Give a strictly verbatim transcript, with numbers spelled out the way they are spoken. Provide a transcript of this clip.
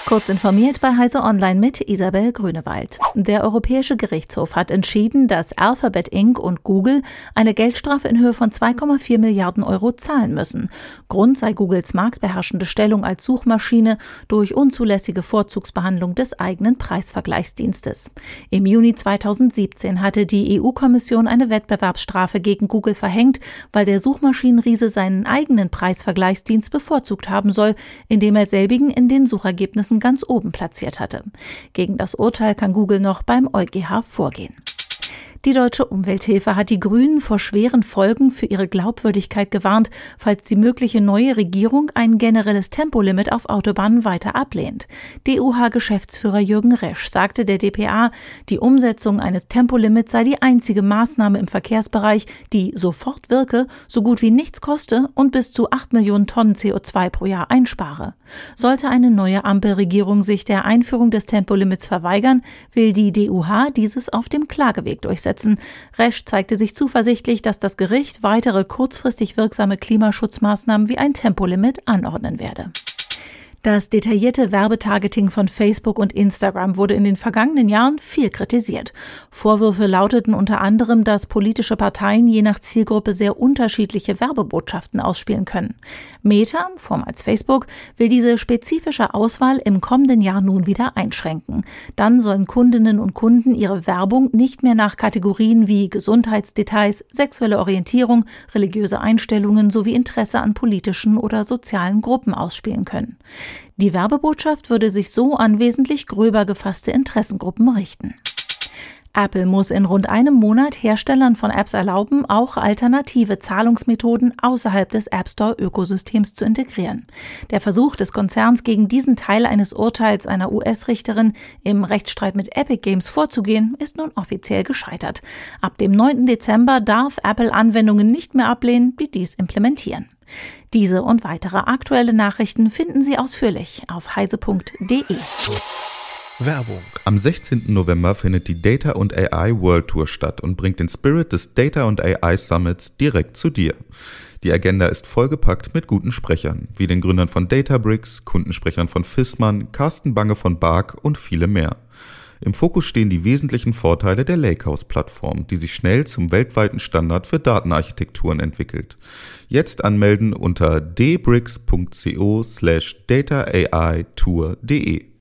Kurz informiert bei Heise Online mit Isabel Grünewald. Der Europäische Gerichtshof hat entschieden, dass Alphabet Incorporated und Google eine Geldstrafe in Höhe von zwei Komma vier Milliarden Euro zahlen müssen. Grund sei Googles marktbeherrschende Stellung als Suchmaschine durch unzulässige Vorzugsbehandlung des eigenen Preisvergleichsdienstes. Im Juni zweitausendsiebzehn hatte die E U-Kommission eine Wettbewerbsstrafe gegen Google verhängt, weil der Suchmaschinenriese seinen eigenen Preisvergleichsdienst bevorzugt haben soll, indem er selbigen in den Suchergebnissen ganz oben platziert hatte. Gegen das Urteil kann Google noch beim EuGH vorgehen. Die Deutsche Umwelthilfe hat die Grünen vor schweren Folgen für ihre Glaubwürdigkeit gewarnt, falls die mögliche neue Regierung ein generelles Tempolimit auf Autobahnen weiter ablehnt. D U H-Geschäftsführer Jürgen Resch sagte der D P A, die Umsetzung eines Tempolimits sei die einzige Maßnahme im Verkehrsbereich, die sofort wirke, so gut wie nichts koste und bis zu acht Millionen Tonnen C O zwei pro Jahr einspare. Sollte eine neue Ampelregierung sich der Einführung des Tempolimits verweigern, will die D U H dieses auf dem Klageweg durchsetzen. Resch zeigte sich zuversichtlich, dass das Gericht weitere kurzfristig wirksame Klimaschutzmaßnahmen wie ein Tempolimit anordnen werde. Das detaillierte Werbetargeting von Facebook und Instagram wurde in den vergangenen Jahren viel kritisiert. Vorwürfe lauteten unter anderem, dass politische Parteien je nach Zielgruppe sehr unterschiedliche Werbebotschaften ausspielen können. Meta, vormals Facebook, will diese spezifische Auswahl im kommenden Jahr nun wieder einschränken. Dann sollen Kundinnen und Kunden ihre Werbung nicht mehr nach Kategorien wie Gesundheitsdetails, sexuelle Orientierung, religiöse Einstellungen sowie Interesse an politischen oder sozialen Gruppen ausspielen können. Die Werbebotschaft würde sich so an wesentlich gröber gefasste Interessengruppen richten. Apple muss in rund einem Monat Herstellern von Apps erlauben, auch alternative Zahlungsmethoden außerhalb des App Store-Ökosystems zu integrieren. Der Versuch des Konzerns, gegen diesen Teil eines Urteils einer U S-Richterin im Rechtsstreit mit Epic Games vorzugehen, ist nun offiziell gescheitert. Ab dem neunten Dezember darf Apple Anwendungen nicht mehr ablehnen, die dies implementieren. Diese und weitere aktuelle Nachrichten finden Sie ausführlich auf heise punkt de. Werbung. Am sechzehnten November findet die Data und A I World Tour statt und bringt den Spirit des Data und A I Summits direkt zu dir. Die Agenda ist vollgepackt mit guten Sprechern, wie den Gründern von Databricks, Kundensprechern von Fissmann, Carsten Bange von Bark und viele mehr. Im Fokus stehen die wesentlichen Vorteile der Lakehouse-Plattform, die sich schnell zum weltweiten Standard für Datenarchitekturen entwickelt. Jetzt anmelden unter dbricks punkt co slash data ai tour punkt de.